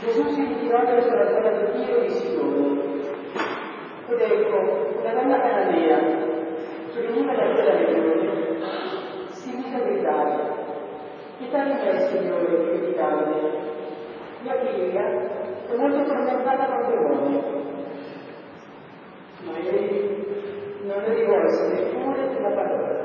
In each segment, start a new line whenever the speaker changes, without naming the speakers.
Gesù si ritirò verso la terra di Tiro e di Sidone, ed ecco, una donna cananea, che veniva da quella regione, si mise a gridare: pietà di me, Signore, figlio di Davide, mia figlia è molto tormentata con demoni. Ma egli non le rivolse neppure una parola.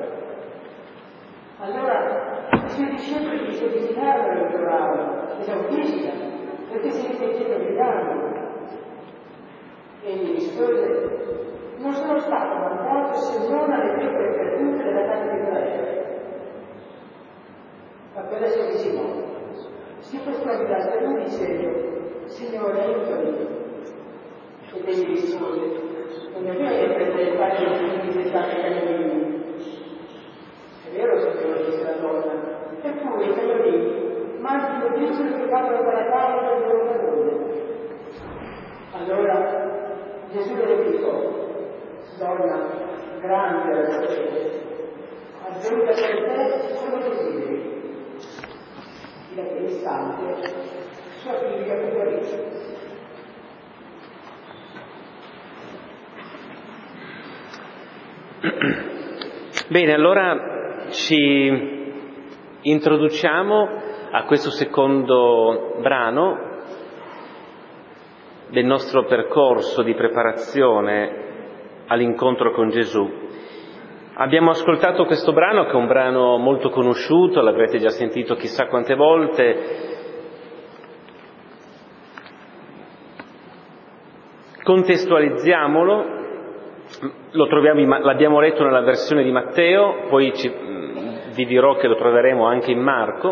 Allora i suoi discepoli si avvicinarono e lo imploravano: esaudisca, perché si ripeteva gridando. Egli rispose: non sono stato mandato se non alle pecore perdute della casa di Israele. Ma quella si avvicinò, si postò dinanzi a lui dicendo: Signore, aiutami. Ed egli rispose: non è vero che per il padre di tutti siete stati cagnolini. È vero, Signore, disse la donna, eppure i cagnolini mangiano le briciole che cadono dalla tavola del loro padrone. Allora Gesù le replicò: donna, grande è la tua fede, avvenga per te come desideri. In quell'istante sua figlia fu guarita.
Bene, allora ci introduciamo a questo secondo brano del nostro percorso di preparazione all'incontro con Gesù. Abbiamo ascoltato questo brano, che è un brano molto conosciuto, l'avrete già sentito chissà quante volte. Contestualizziamolo. L'abbiamo letto nella versione di Matteo, poi vi dirò che lo troveremo anche in Marco.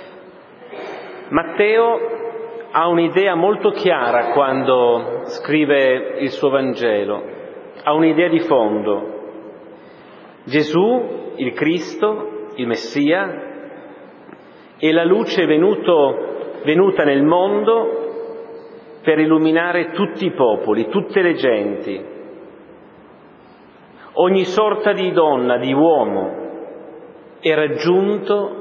Matteo ha un'idea molto chiara quando scrive il suo Vangelo, ha un'idea di fondo. Gesù, il Cristo, il Messia, è la luce venuta nel mondo per illuminare tutti i popoli, tutte le genti. Ogni sorta di donna, di uomo è raggiunto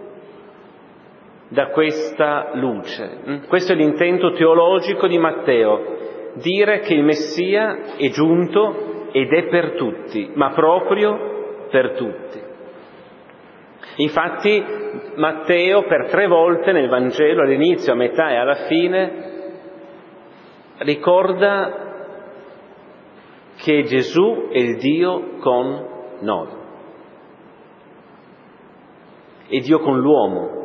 da questa luce. Questo è l'intento teologico di Matteo, dire che il Messia è giunto ed è per tutti, ma proprio per tutti. Infatti Matteo per 3 volte nel Vangelo, all'inizio, a metà e alla fine, ricorda che Gesù è il Dio con noi, è Dio con l'uomo.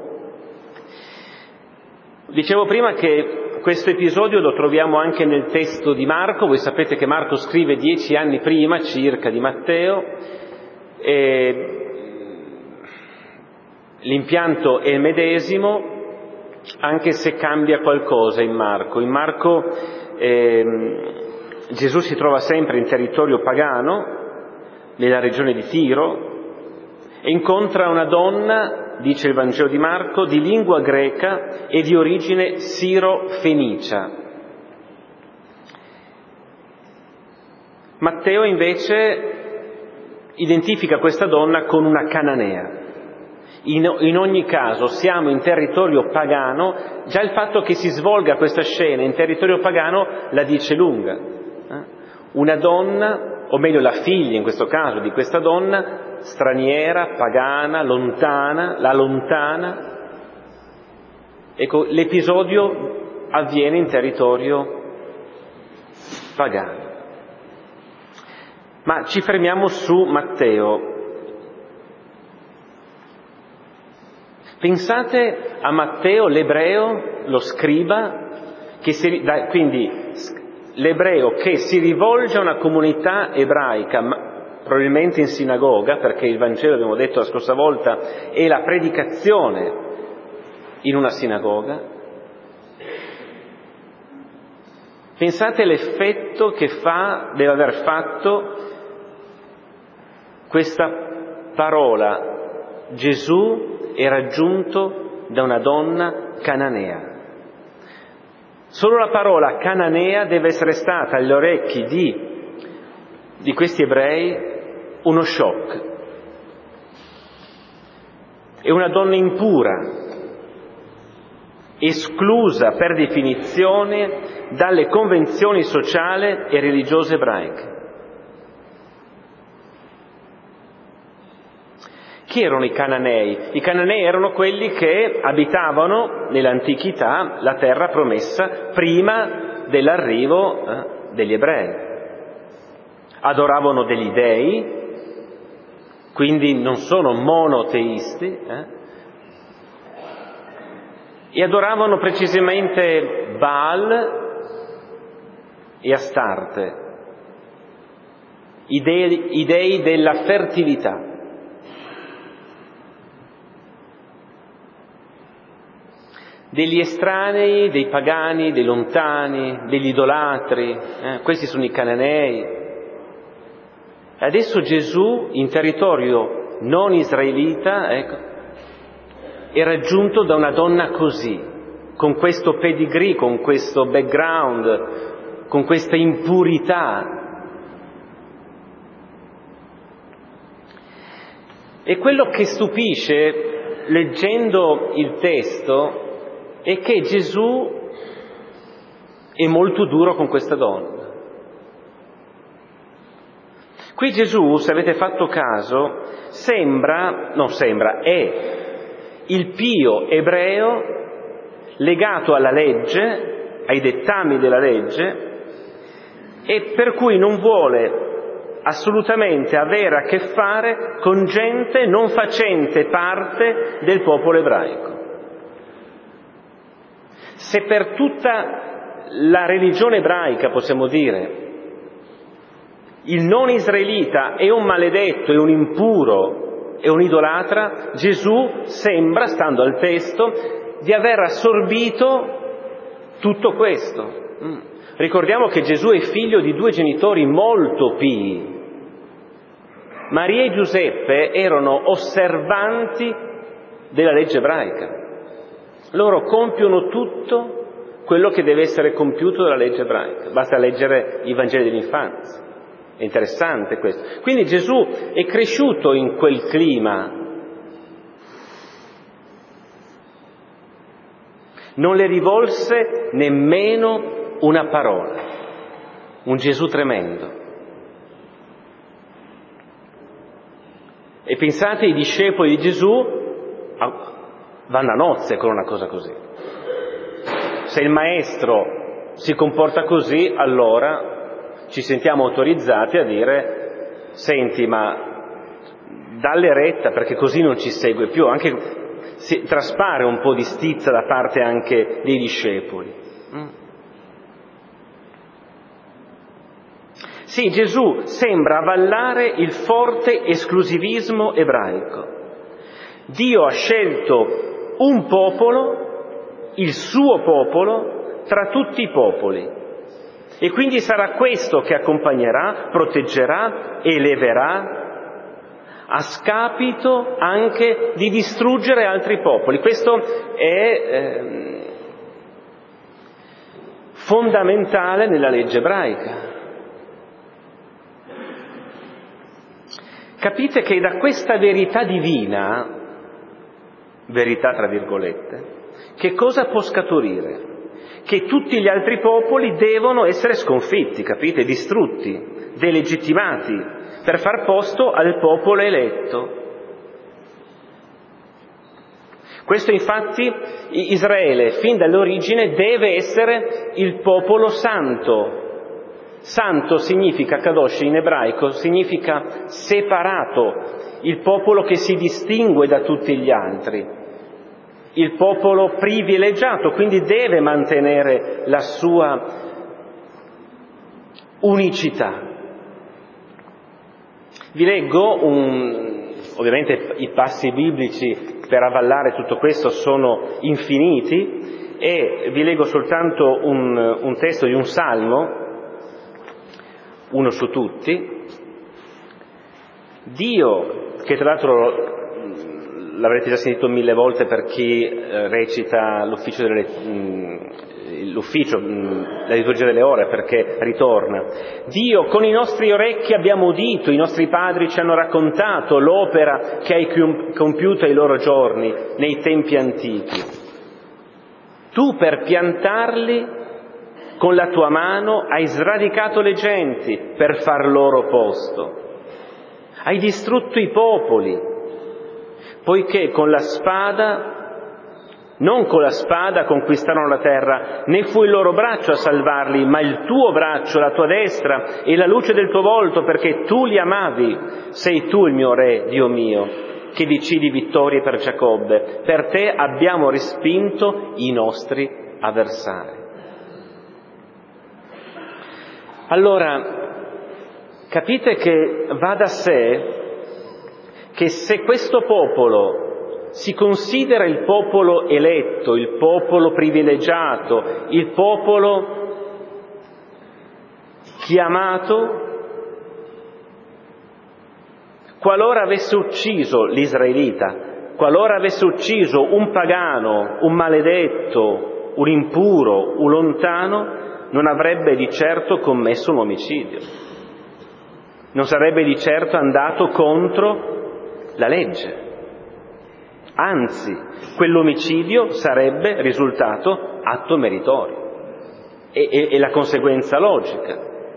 Dicevo prima che questo episodio lo troviamo anche nel testo di Marco. Voi sapete che Marco scrive 10 anni prima circa di Matteo, e l'impianto è il medesimo, anche se cambia qualcosa in Marco. In Marco Gesù si trova sempre in territorio pagano, nella regione di Tiro, e incontra una donna, dice il Vangelo di Marco, di lingua greca e di origine siro-fenicia. Matteo invece identifica questa donna con una cananea. In ogni caso siamo in territorio pagano, già il fatto che si svolga questa scena in territorio pagano la dice lunga. Una donna, o meglio la figlia in questo caso di questa donna, straniera, pagana, lontana, la lontana. Ecco, l'episodio avviene in territorio pagano. Ma ci fermiamo su Matteo. Pensate a Matteo, l'ebreo, lo scriba, quindi l'ebreo che si rivolge a una comunità ebraica, probabilmente in sinagoga, perché il Vangelo, abbiamo detto la scorsa volta, è la predicazione in una sinagoga. Pensate all'effetto che deve aver fatto questa parola: Gesù è raggiunto da una donna cananea. Solo la parola cananea deve essere stata agli orecchi di questi ebrei uno shock. È una donna impura, esclusa per definizione dalle convenzioni sociali e religiose ebraiche. Chi erano i Cananei? I Cananei erano quelli che abitavano nell'antichità la terra promessa prima dell'arrivo degli ebrei. Adoravano degli dei, quindi non sono monoteisti, e adoravano precisamente Baal e Astarte, i dei della fertilità. Degli estranei, dei pagani, dei lontani, degli idolatri, questi sono i Cananei. Adesso Gesù, in territorio non israelita, è raggiunto da una donna così, con questo pedigree, con questo background, con questa impurità. E quello che stupisce, leggendo il testo, è che Gesù è molto duro con questa donna. Qui Gesù, se avete fatto caso, è il pio ebreo legato alla legge, ai dettami della legge, e per cui non vuole assolutamente avere a che fare con gente non facente parte del popolo ebraico. Se per tutta la religione ebraica, possiamo dire, il non israelita è un maledetto, è un impuro, è un idolatra, Gesù sembra, stando al testo, di aver assorbito tutto questo. Ricordiamo che Gesù è figlio di 2 genitori molto pii. Maria e Giuseppe erano osservanti della legge ebraica. Loro compiono tutto quello che deve essere compiuto dalla legge ebraica. Basta leggere i Vangeli dell'infanzia. È interessante questo. Quindi Gesù è cresciuto in quel clima. Non le rivolse nemmeno una parola. Un Gesù tremendo. E pensate, i discepoli di Gesù vanno a nozze con una cosa così. Se il maestro si comporta così, allora ci sentiamo autorizzati a dire: senti, ma dalle retta, perché così non ci segue più. Anche traspare un po' di stizza da parte anche dei discepoli. Sì, Gesù sembra avallare il forte esclusivismo ebraico. Dio ha scelto un popolo, il suo popolo, tra tutti i popoli. E quindi sarà questo che accompagnerà, proteggerà, eleverà, a scapito anche di distruggere altri popoli. Questo è fondamentale nella legge ebraica. Capite che da questa verità divina, verità tra virgolette, che cosa può scaturire? Che tutti gli altri popoli devono essere sconfitti, capite? Distrutti, delegittimati, per far posto al popolo eletto. Questo infatti Israele, fin dall'origine, deve essere il popolo santo. Santo significa, kadosh in ebraico, significa separato, il popolo che si distingue da tutti gli altri, il popolo privilegiato, quindi deve mantenere la sua unicità. Vi leggo ovviamente i passi biblici per avvallare tutto questo sono infiniti, e vi leggo soltanto un testo di un salmo, uno su tutti. Dio, che tra l'altro l'avrete già sentito 1000 volte per chi recita la liturgia delle ore, perché ritorna. Dio, con i nostri orecchi abbiamo udito, i nostri padri ci hanno raccontato l'opera che hai compiuto ai loro giorni, nei tempi antichi. Tu per piantarli con la tua mano hai sradicato le genti per far loro posto. Hai distrutto i popoli, poiché non con la spada conquistarono la terra, né fu il loro braccio a salvarli, ma il tuo braccio, la tua destra e la luce del tuo volto, perché tu li amavi. Sei tu il mio Re, Dio mio, che decidi vittorie per Giacobbe. Per te abbiamo respinto i nostri avversari. Allora, capite che va da sé che se questo popolo si considera il popolo eletto, il popolo privilegiato, il popolo chiamato, qualora avesse ucciso l'israelita, qualora avesse ucciso un pagano, un maledetto, un impuro, un lontano, non avrebbe di certo commesso un omicidio. Non sarebbe di certo andato contro la legge. Anzi, quell'omicidio sarebbe risultato atto meritorio. E la conseguenza logica.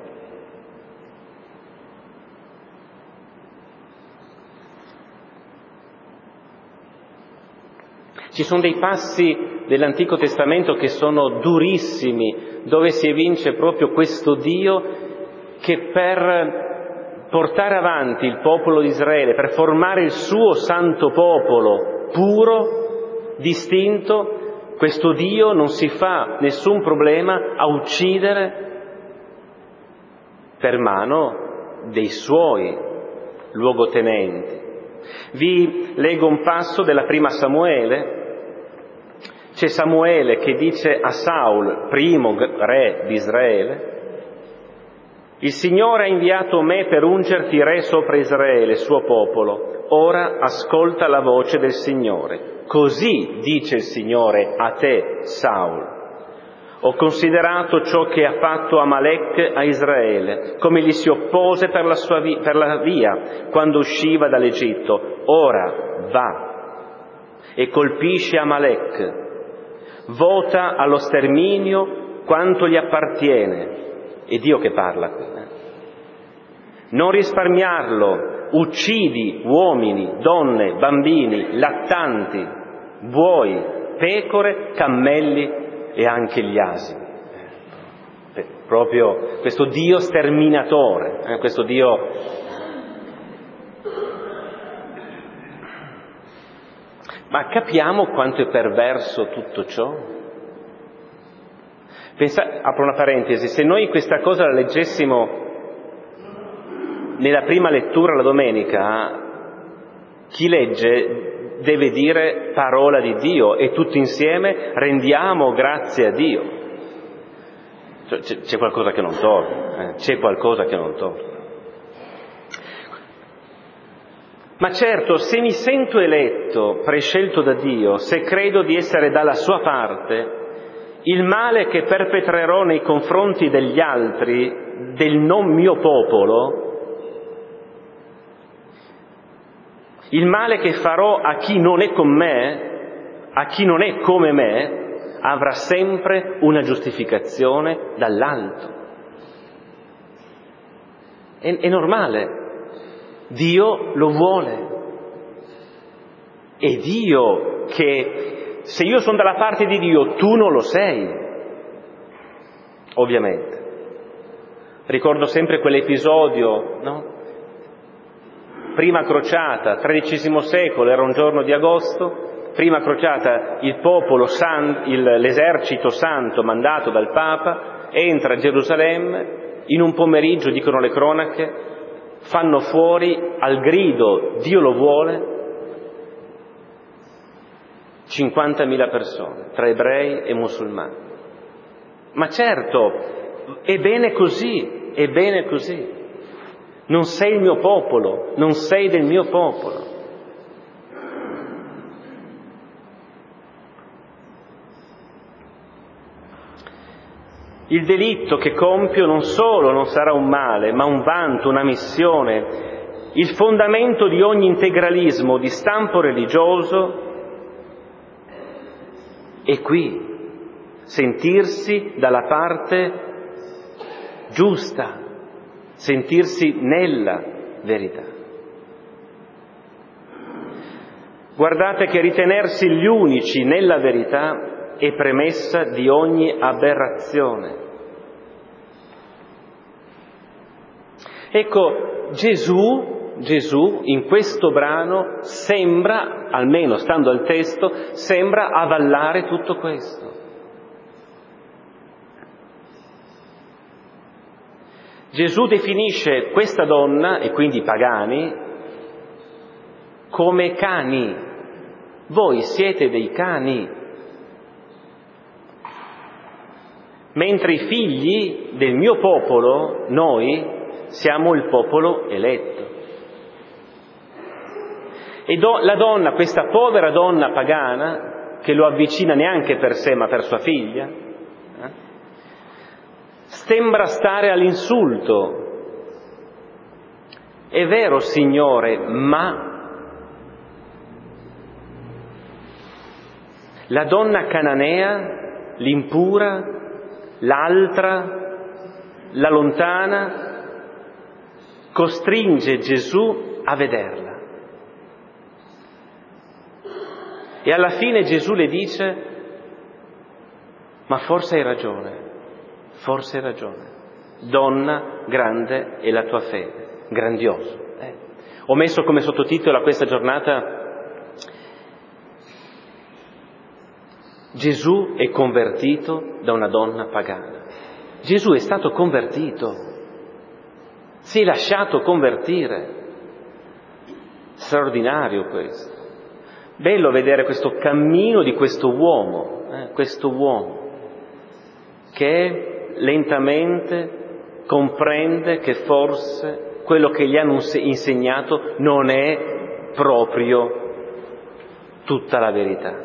Ci sono dei passi dell'Antico Testamento che sono durissimi, dove si evince proprio questo Dio che per portare avanti il popolo di Israele, per formare il suo santo popolo puro, distinto, questo Dio non si fa nessun problema a uccidere per mano dei suoi luogotenenti. Vi leggo un passo della prima Samuele. C'è Samuele che dice a Saul, primo re di Israele: il Signore ha inviato me per ungerti re sopra Israele, suo popolo. Ora ascolta la voce del Signore. Così dice il Signore a te, Saul: ho considerato ciò che ha fatto Amalek a Israele, come gli si oppose per la via quando usciva dall'Egitto. Ora va e colpisce Amalek. Vota allo sterminio quanto gli appartiene. È Dio che parla qui. Non risparmiarlo, uccidi uomini, donne, bambini, lattanti, buoi, pecore, cammelli e anche gli asini. Proprio questo Dio sterminatore, questo Dio. Ma capiamo quanto è perverso tutto ciò? Apro una parentesi, se noi questa cosa la leggessimo nella prima lettura la domenica, chi legge deve dire parola di Dio e tutti insieme rendiamo grazie a Dio. C'è qualcosa che non torna, c'è qualcosa che non torna. Ma certo, se mi sento eletto, prescelto da Dio, se credo di essere dalla sua parte, il male che perpetrerò nei confronti degli altri, del non mio popolo, il male che farò a chi non è con me, a chi non è come me, avrà sempre una giustificazione dall'alto. È normale. Dio lo vuole. È Dio che, se io sono dalla parte di Dio, tu non lo sei. Ovviamente. Ricordo sempre quell'episodio, no? Prima crociata, XIII secolo, era un giorno di agosto, prima crociata, il popolo, l'esercito santo mandato dal Papa, entra a Gerusalemme, in un pomeriggio, dicono le cronache, fanno fuori al grido Dio lo vuole 50.000 persone, tra ebrei e musulmani. Ma certo, è bene così, è bene così. Non sei il mio popolo, non sei del mio popolo. Il delitto che compio non solo non sarà un male, ma un vanto, una missione. Il fondamento di ogni integralismo di stampo religioso è qui. sentirsi dalla parte giusta, sentirsi nella verità. Guardate che ritenersi gli unici nella verità è premessa di ogni aberrazione. Ecco, Gesù in questo brano sembra, almeno stando al testo, sembra avallare tutto questo. Gesù definisce questa donna, e quindi i pagani, come cani. Voi siete dei cani. Mentre i figli del mio popolo, noi, siamo il popolo eletto. E la donna, questa povera donna pagana, che lo avvicina neanche per sé ma per sua figlia, sembra stare all'insulto. È vero, Signore, ma la donna cananea, l'impura, l'altra, la lontana, costringe Gesù a vederla. E alla fine Gesù le dice: ma forse hai ragione. Donna, grande è la tua fede. Grandioso. Ho messo come sottotitolo a questa giornata: Gesù è convertito da una donna pagana. Gesù è stato convertito, si è lasciato convertire. Straordinario questo. Bello vedere questo cammino di questo uomo che lentamente comprende che forse quello che gli hanno insegnato non è proprio tutta la verità.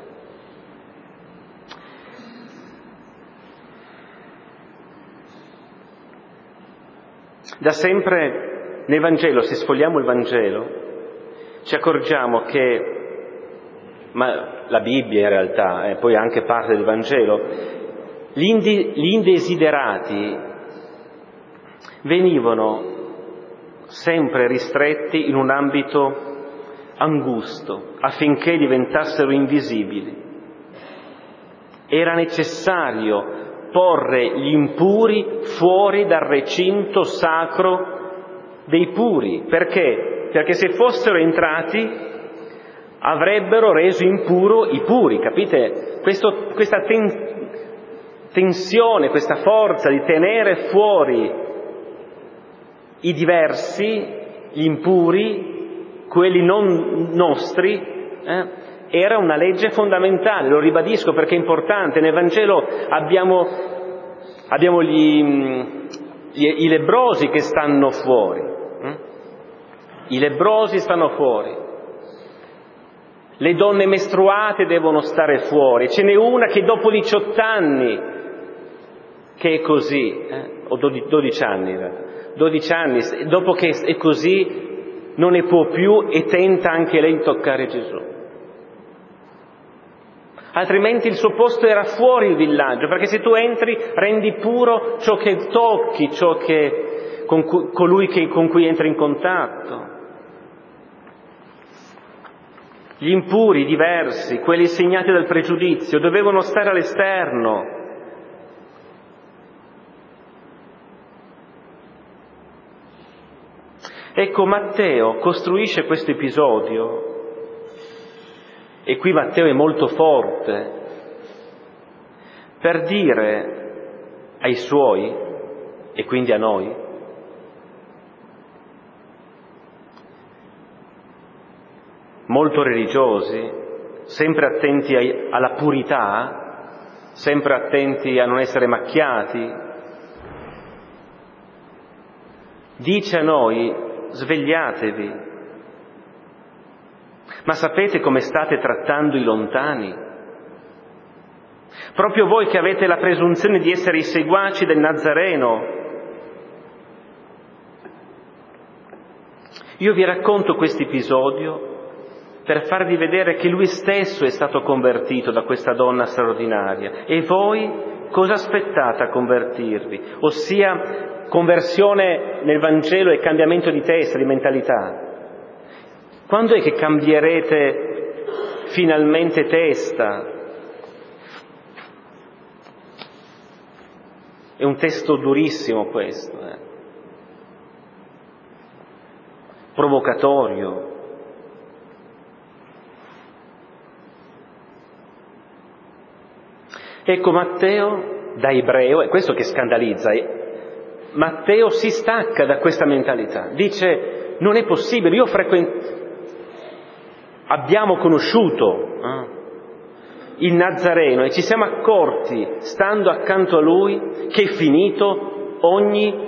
Da sempre nel Vangelo, se sfogliamo il Vangelo, ci accorgiamo che, ma la Bibbia in realtà, poi anche parte del Vangelo, gli indesiderati venivano sempre ristretti in un ambito angusto affinché diventassero invisibili. Era necessario porre gli impuri fuori dal recinto sacro dei puri. Perché? Perché se fossero entrati avrebbero reso impuro i puri, capite? Questa tensione, questa forza di tenere fuori i diversi, gli impuri, quelli non nostri, era una legge fondamentale. Lo ribadisco perché è importante. Nel Vangelo abbiamo i lebbrosi che stanno fuori. I lebbrosi stanno fuori. Le donne mestruate devono stare fuori. Ce n'è una che dopo 18 anni che è così, o 12 anni, dopo che è così non ne può più e tenta anche lei di toccare Gesù. Altrimenti il suo posto era fuori il villaggio, perché se tu entri rendi puro ciò che tocchi, colui con cui entri in contatto. Gli impuri, diversi, quelli segnati dal pregiudizio, dovevano stare all'esterno. Ecco, Matteo costruisce questo episodio, e qui Matteo è molto forte, per dire ai suoi, e quindi a noi, molto religiosi, sempre attenti alla purità, sempre attenti a non essere macchiati, dice a noi: svegliatevi. Ma sapete come state trattando i lontani? Proprio voi che avete la presunzione di essere i seguaci del Nazareno. Io vi racconto questo episodio per farvi vedere che lui stesso è stato convertito da questa donna straordinaria. E voi cosa aspettate a convertirvi? Ossia, conversione nel Vangelo e cambiamento di testa, di mentalità. Quando è che cambierete finalmente testa? È un testo durissimo questo, provocatorio. Ecco, Matteo, da ebreo, è questo che scandalizza, Matteo si stacca da questa mentalità, dice: non è possibile, abbiamo conosciuto il Nazareno e ci siamo accorti, stando accanto a lui, che è finito ogni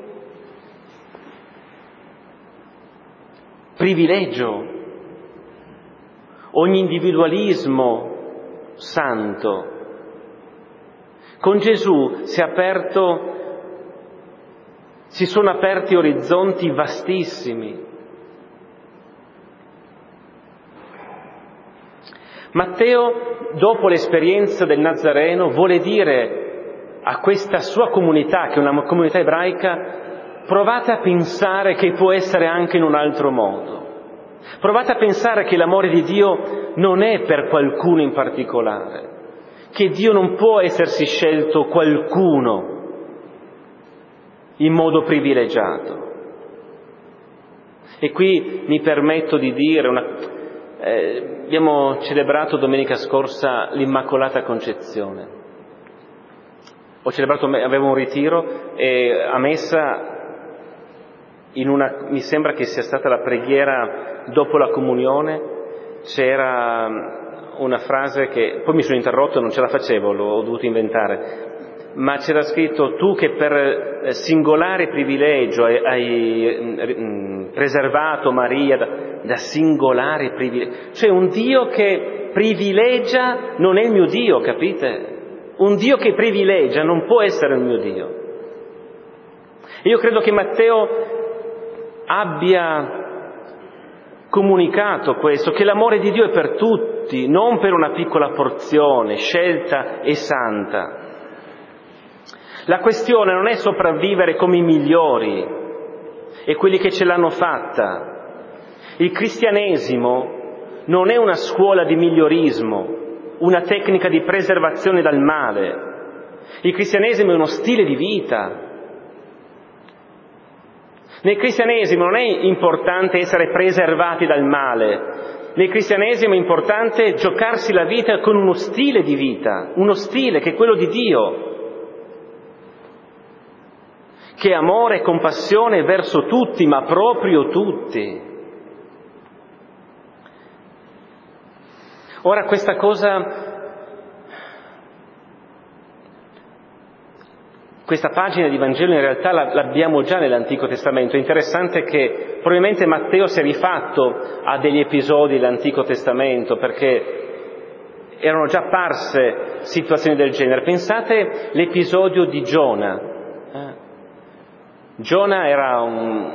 privilegio, ogni individualismo santo. Con Gesù si sono aperti orizzonti vastissimi. Matteo, dopo l'esperienza del Nazareno, vuole dire a questa sua comunità, che è una comunità ebraica: provate a pensare che può essere anche in un altro modo. Provate a pensare che l'amore di Dio non è per qualcuno in particolare, che Dio non può essersi scelto qualcuno in modo privilegiato. E qui mi permetto di dire abbiamo celebrato domenica scorsa l'Immacolata Concezione. Avevo un ritiro e a messa, mi sembra che sia stata la preghiera dopo la comunione, c'era una frase che poi mi sono interrotto e non ce la facevo, l'ho dovuto inventare, ma c'era scritto: tu che per singolare privilegio hai preservato Maria da singolare privilegio. Cioè, un Dio che privilegia non è il mio Dio, capite? Un Dio che privilegia non può essere il mio Dio. E io credo che Matteo abbia comunicato questo, che l'amore di Dio è per tutti, non per una piccola porzione scelta e santa. La questione non è sopravvivere come i migliori e quelli che ce l'hanno fatta. Il cristianesimo non è una scuola di migliorismo, una tecnica di preservazione dal male. Il cristianesimo è uno stile di vita. Nel cristianesimo non è importante essere preservati dal male. Nel cristianesimo è importante giocarsi la vita con uno stile di vita, uno stile che è quello di Dio, che è amore e compassione verso tutti, ma proprio tutti. Ora questa pagina di Vangelo in realtà l'abbiamo già nell'Antico Testamento. È interessante che probabilmente Matteo si è rifatto a degli episodi dell'Antico Testamento, perché erano già apparse situazioni del genere. Pensate l'episodio di Giona. Giona era un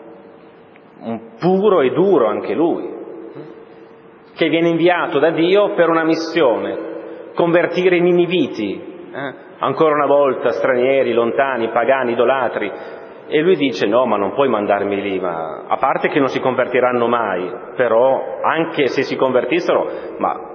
puro e duro anche lui, che viene inviato da Dio per una missione: convertire i niniviti, ancora una volta stranieri, lontani, pagani, idolatri. E lui dice: no, ma non puoi mandarmi lì, ma a parte che non si convertiranno mai, però anche se si convertissero, ma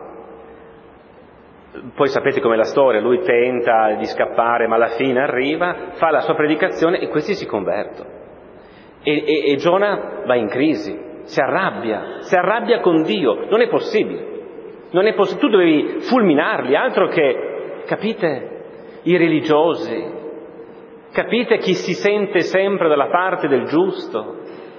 poi sapete com'è la storia, lui tenta di scappare, ma alla fine arriva, fa la sua predicazione e questi si convertono. E Giona va in crisi, si arrabbia con Dio. Non è possibile. Tu dovevi fulminarli, altro che, capite, i religiosi, capite chi si sente sempre dalla parte del giusto.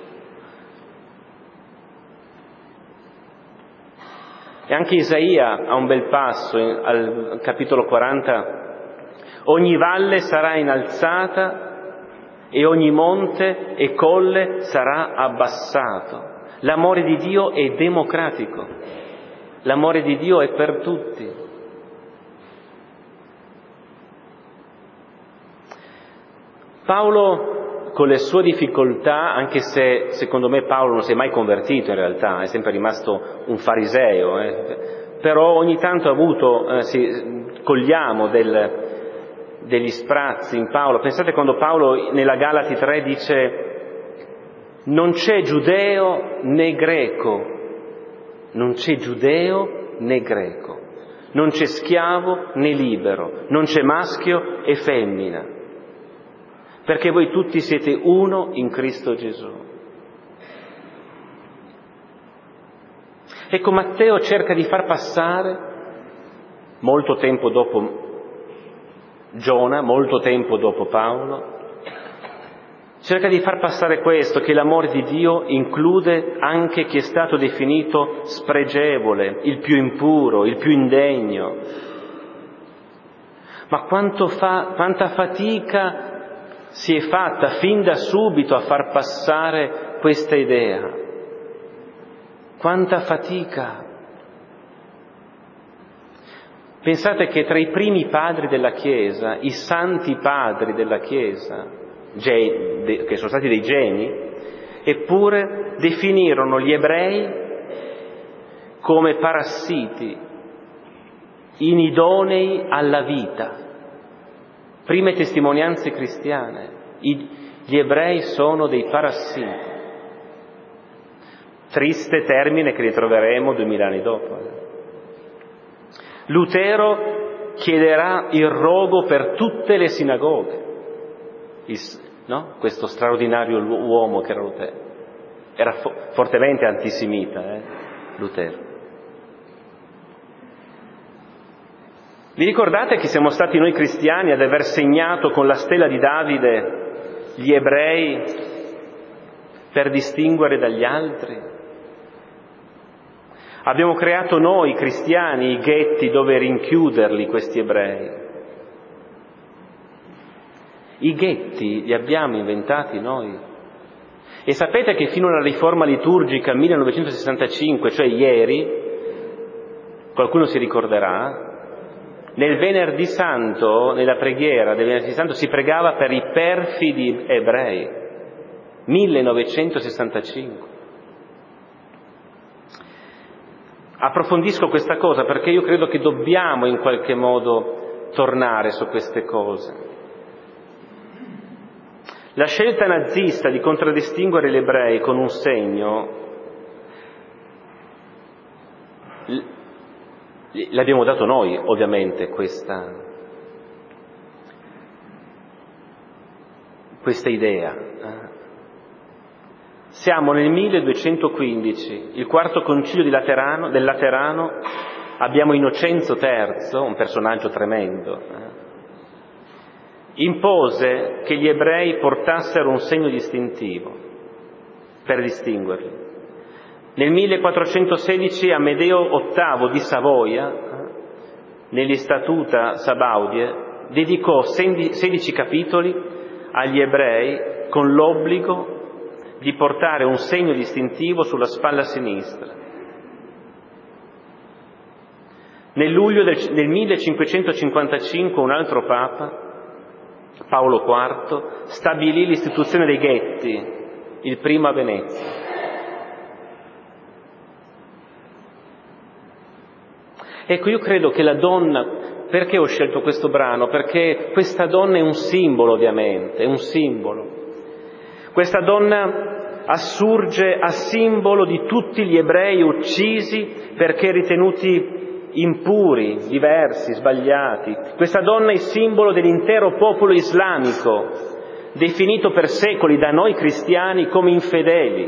E anche Isaia ha un bel passo al capitolo 40: ogni valle sarà innalzata e ogni monte e colle sarà abbassato. L'amore di Dio è democratico, l'amore di Dio è per tutti. Paolo con le sue difficoltà, anche se secondo me Paolo non si è mai convertito in realtà, è sempre rimasto un fariseo, però ogni tanto ha avuto, cogliamo degli sprazzi in Paolo. Pensate quando Paolo nella Galati 3 dice: non c'è giudeo né greco, non c'è giudeo né greco, non c'è schiavo né libero, non c'è maschio e femmina, perché voi tutti siete uno in Cristo Gesù. Ecco, Matteo cerca di far passare, molto tempo dopo Giona, molto tempo dopo Paolo, cerca di far passare questo, che l'amore di Dio include anche chi è stato definito spregevole, il più impuro, il più indegno. Ma quanta fatica si è fatta fin da subito a far passare questa idea. Quanta fatica! Pensate che tra i primi padri della Chiesa, i santi padri della Chiesa, che sono stati dei geni, eppure definirono gli ebrei come parassiti, inidonei alla vita. Prime testimonianze cristiane, gli ebrei sono dei parassiti. Triste termine che ritroveremo 2000 anni dopo. Lutero chiederà il rogo per tutte le sinagoghe, no? Questo straordinario uomo che era Lutero. Era fortemente antisemita, Lutero. Vi ricordate che siamo stati noi cristiani ad aver segnato con la stella di Davide gli ebrei per distinguere dagli altri? Abbiamo creato noi cristiani i ghetti dove rinchiuderli, questi ebrei. I ghetti li abbiamo inventati noi. E sapete che fino alla riforma liturgica 1965, cioè ieri, qualcuno si ricorderà, nel Venerdì Santo, nella preghiera del Venerdì Santo, si pregava per i perfidi ebrei. 1965. Approfondisco questa cosa perché io credo che dobbiamo in qualche modo tornare su queste cose. La scelta nazista di contraddistinguere gli ebrei con un segno l'abbiamo dato noi, ovviamente, questa idea. Siamo nel 1215, il quarto concilio del Laterano, abbiamo Innocenzo III, un personaggio tremendo, impose che gli ebrei portassero un segno distintivo per distinguerli. Nel 1416 Amedeo VIII di Savoia, negli Statuta Sabaudie, dedicò 16 capitoli agli ebrei con l'obbligo di portare un segno distintivo sulla spalla sinistra. Nel luglio del 1555 un altro Papa, Paolo IV, stabilì l'istituzione dei ghetti, il primo a Venezia. Ecco, io credo che la donna, perché ho scelto questo brano? Perché questa donna è un simbolo, ovviamente, è un simbolo. Questa donna assurge a simbolo di tutti gli ebrei uccisi perché ritenuti impuri, diversi, sbagliati. Questa donna è simbolo dell'intero popolo islamico, definito per secoli da noi cristiani come infedeli,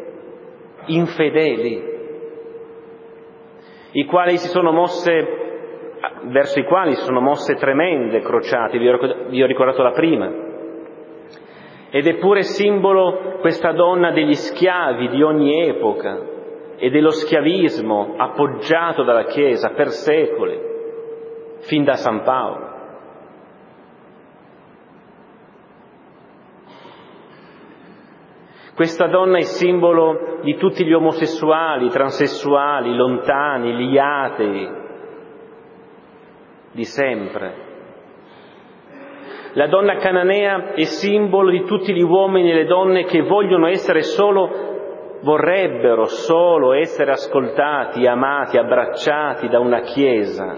verso i quali si sono mosse tremende crociate, vi ho ricordato la prima. Ed è pure simbolo questa donna degli schiavi di ogni epoca e dello schiavismo appoggiato dalla Chiesa per secoli, fin da San Paolo. Questa donna è simbolo di tutti gli omosessuali, transessuali, lontani, gli atei, di sempre. La donna cananea è simbolo di tutti gli uomini e le donne che vorrebbero solo essere ascoltati, amati, abbracciati da una Chiesa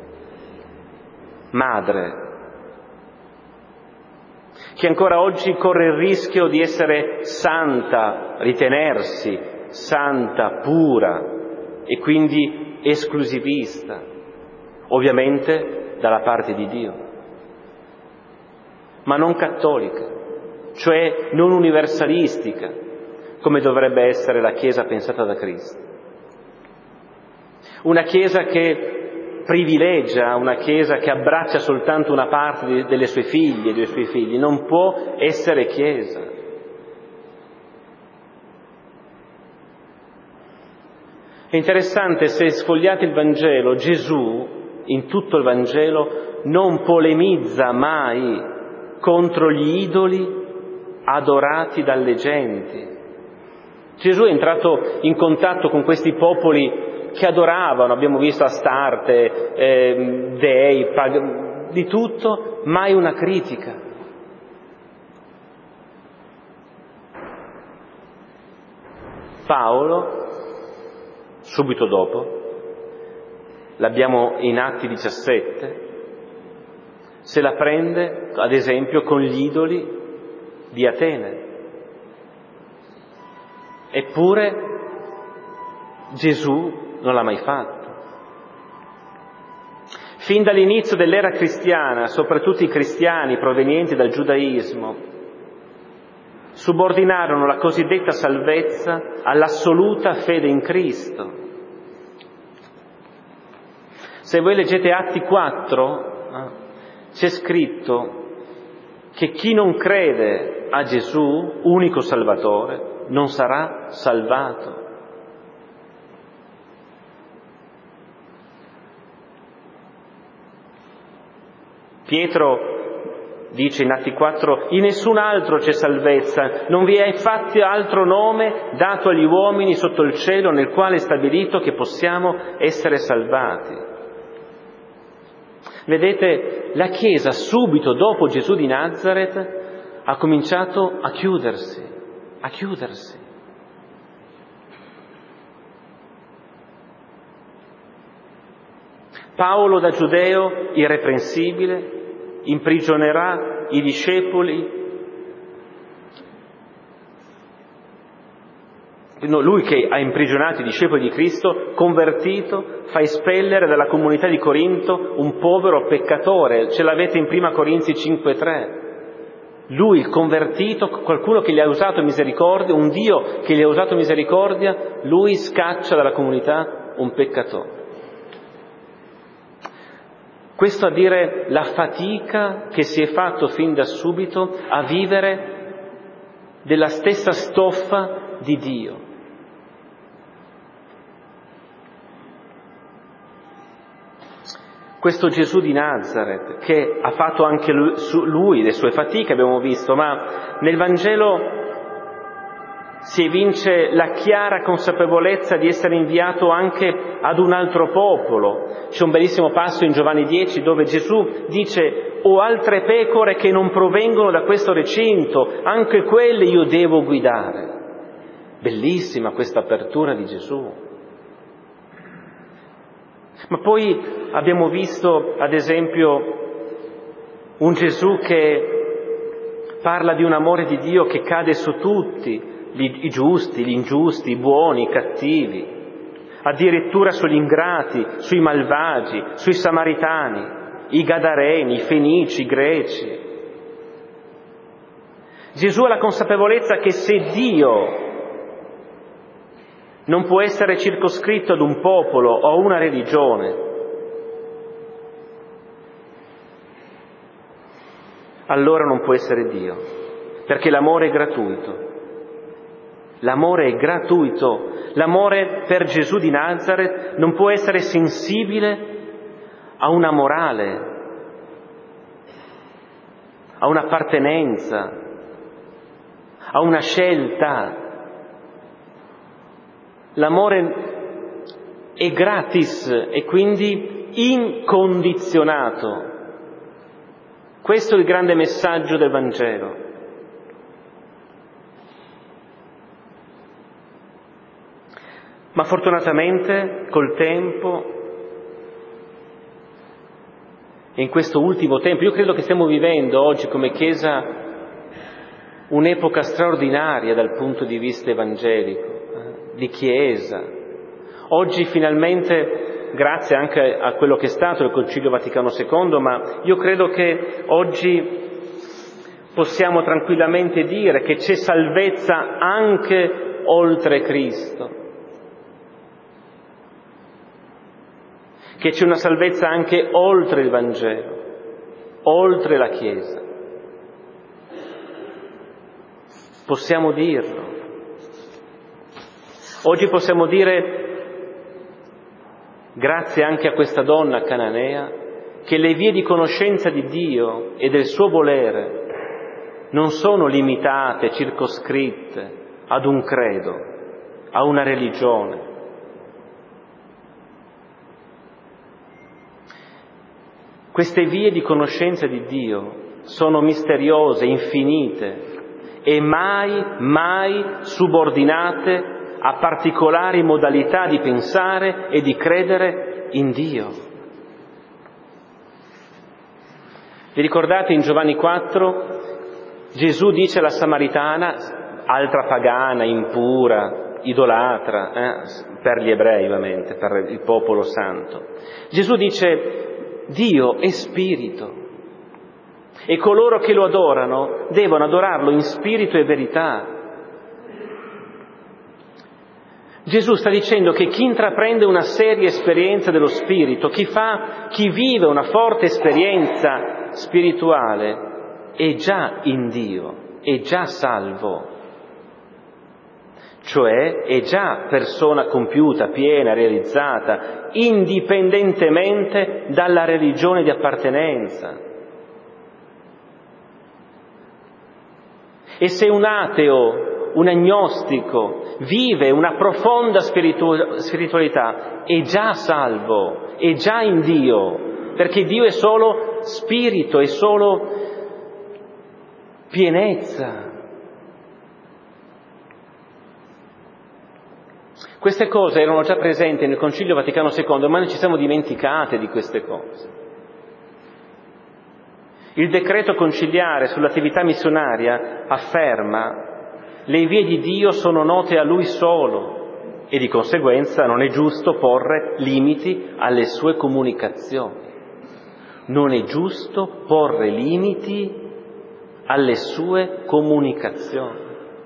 madre, che ancora oggi corre il rischio di essere santa, ritenersi santa, pura e quindi esclusivista, ovviamente dalla parte di Dio, ma non cattolica, cioè non universalistica, come dovrebbe essere la Chiesa pensata da Cristo. Una Chiesa che privilegia, una Chiesa che abbraccia soltanto una parte delle sue figlie e dei suoi figli, non può essere Chiesa. È interessante, se sfogliate il Vangelo, Gesù, in tutto il Vangelo, non polemizza mai contro gli idoli adorati dalle genti. Gesù è entrato in contatto con questi popoli che adoravano, abbiamo visto Astarte, dei, di tutto, mai una critica. Paolo, subito dopo, l'abbiamo in Atti 17, se la prende, ad esempio, con gli idoli di Atene. Eppure Gesù non l'ha mai fatto. Fin dall'inizio dell'era cristiana, soprattutto i cristiani provenienti dal giudaismo, subordinarono la cosiddetta salvezza all'assoluta fede in Cristo. Se voi leggete Atti 4, c'è scritto che chi non crede a Gesù, unico Salvatore, non sarà salvato. Pietro dice in Atti 4: in nessun altro c'è salvezza, non vi è infatti altro nome dato agli uomini sotto il cielo nel quale è stabilito che possiamo essere salvati. Vedete, la Chiesa subito dopo Gesù di Nazareth ha cominciato a chiudersi. Paolo, da giudeo irreprensibile, imprigionerà i discepoli. No, lui che ha imprigionato i discepoli di Cristo, convertito, fa espellere dalla comunità di Corinto un povero peccatore. Ce l'avete in Prima Corinzi 5,3. Lui, il convertito, qualcuno che gli ha usato misericordia, un Dio che gli ha usato misericordia, lui scaccia dalla comunità un peccatore. Questo a dire la fatica che si è fatto fin da subito a vivere della stessa stoffa di Dio. Questo Gesù di Nazareth, che ha fatto anche lui le sue fatiche, abbiamo visto, ma nel Vangelo si evince la chiara consapevolezza di essere inviato anche ad un altro popolo. C'è un bellissimo passo in Giovanni 10 dove Gesù dice: ho altre pecore che non provengono da questo recinto, anche quelle io devo guidare. Bellissima questa apertura di Gesù. Ma poi abbiamo visto, ad esempio, un Gesù che parla di un amore di Dio che cade su tutti, i giusti, gli ingiusti, i buoni, i cattivi, addirittura sugli ingrati, sui malvagi, sui samaritani, i gadareni, i fenici, i greci. Gesù ha la consapevolezza che se Dio non può essere circoscritto ad un popolo o a una religione, allora non può essere Dio, perché l'amore è gratuito. L'amore è gratuito. L'amore per Gesù di Nazareth non può essere sensibile a una morale, a un'appartenenza, a una scelta. L'amore è gratis e quindi incondizionato. Questo è il grande messaggio del Vangelo. Ma fortunatamente col tempo, e in questo ultimo tempo, io credo che stiamo vivendo oggi come Chiesa un'epoca straordinaria dal punto di vista evangelico, di Chiesa. Oggi finalmente, grazie anche a quello che è stato il Concilio Vaticano II, ma io credo che oggi possiamo tranquillamente dire che c'è salvezza anche oltre Cristo, che c'è una salvezza anche oltre il Vangelo, oltre la Chiesa. Possiamo dirlo. Oggi possiamo dire, grazie anche a questa donna cananea, che le vie di conoscenza di Dio e del suo volere non sono limitate, circoscritte ad un credo, a una religione. Queste vie di conoscenza di Dio sono misteriose, infinite e mai subordinate a particolari modalità di pensare e di credere in Dio. Vi ricordate in Giovanni 4? Gesù dice alla Samaritana, altra pagana, impura, idolatra, per gli ebrei ovviamente, per il popolo santo. Gesù dice: Dio è spirito e coloro che lo adorano devono adorarlo in spirito e verità. Gesù sta dicendo che chi intraprende una seria esperienza dello spirito, chi vive una forte esperienza spirituale, è già in Dio, è già salvo. Cioè è già persona compiuta, piena, realizzata, indipendentemente dalla religione di appartenenza. E se un ateo, un agnostico, vive una profonda spiritualità, è già salvo, è già in Dio, perché Dio è solo spirito, è solo pienezza. Queste cose erano già presenti nel Concilio Vaticano II, ma noi ci siamo dimenticate di queste cose. Il decreto conciliare sull'attività missionaria afferma: le vie di Dio sono note a Lui solo e di conseguenza non è giusto porre limiti alle sue comunicazioni. Non è giusto porre limiti alle sue comunicazioni.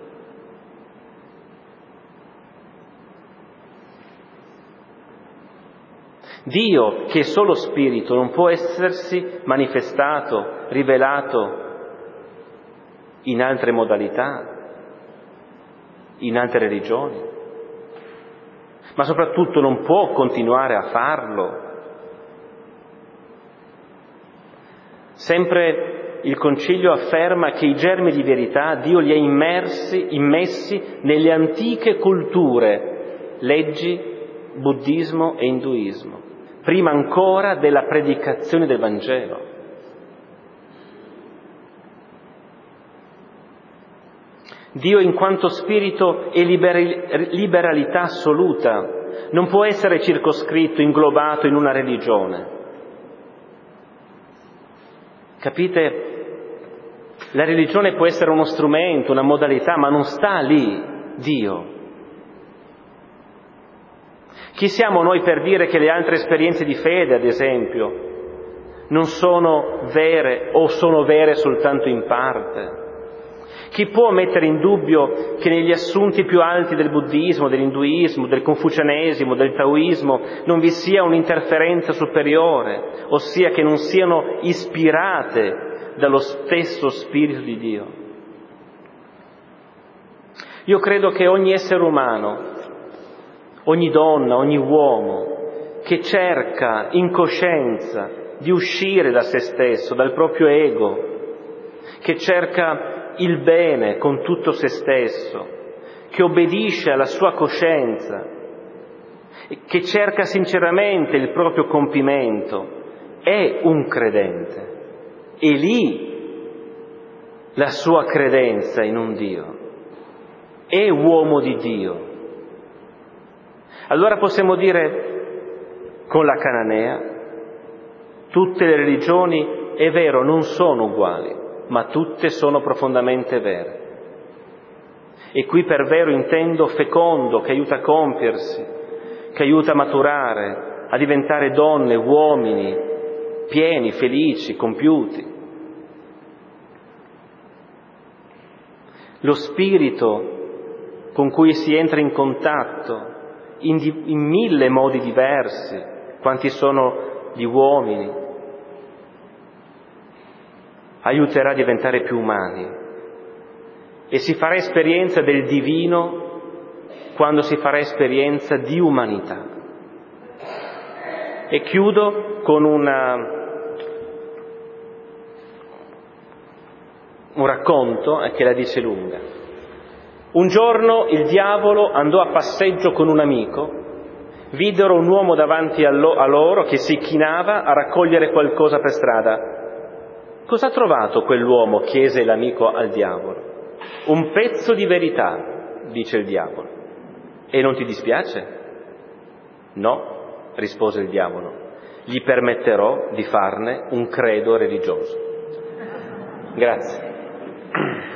Dio, che è solo spirito, non può essersi manifestato, rivelato in altre modalità, in altre religioni, ma soprattutto non può continuare a farlo. Sempre il Concilio afferma che i germi di verità Dio li ha immessi nelle antiche culture, leggi, buddismo e induismo, prima ancora della predicazione del Vangelo. Dio in quanto spirito è liberalità assoluta, non può essere circoscritto, inglobato in una religione. Capite? La religione può essere uno strumento, una modalità, ma non sta lì Dio. Chi siamo noi per dire che le altre esperienze di fede, ad esempio, non sono vere o sono vere soltanto in parte? Chi può mettere in dubbio che negli assunti più alti del buddismo, dell'induismo, del confucianesimo, del taoismo non vi sia un'interferenza superiore, ossia che non siano ispirate dallo stesso Spirito di Dio? Io credo che ogni essere umano, ogni donna, ogni uomo che cerca in coscienza di uscire da se stesso, dal proprio ego, che cerca il bene con tutto se stesso, che obbedisce alla sua coscienza, che cerca sinceramente il proprio compimento, è un credente, è lì la sua credenza in un Dio, è uomo di Dio. Allora possiamo dire con la cananea, tutte le religioni, è vero, non sono uguali, ma tutte sono profondamente vere. E qui per vero intendo fecondo, che aiuta a compiersi, che aiuta a maturare, a diventare donne, uomini, pieni, felici, compiuti. Lo spirito con cui si entra in contatto in mille modi diversi, quanti sono gli uomini, aiuterà a diventare più umani e si farà esperienza del divino quando si farà esperienza di umanità. E chiudo con un racconto che la dice lunga. Un giorno il diavolo andò a passeggio con un amico, videro un uomo davanti a loro che si chinava a raccogliere qualcosa per strada. Cosa ha trovato quell'uomo? Chiese l'amico al diavolo. Un pezzo di verità, dice il diavolo. E non ti dispiace? No, rispose il diavolo. Gli permetterò di farne un credo religioso. Grazie.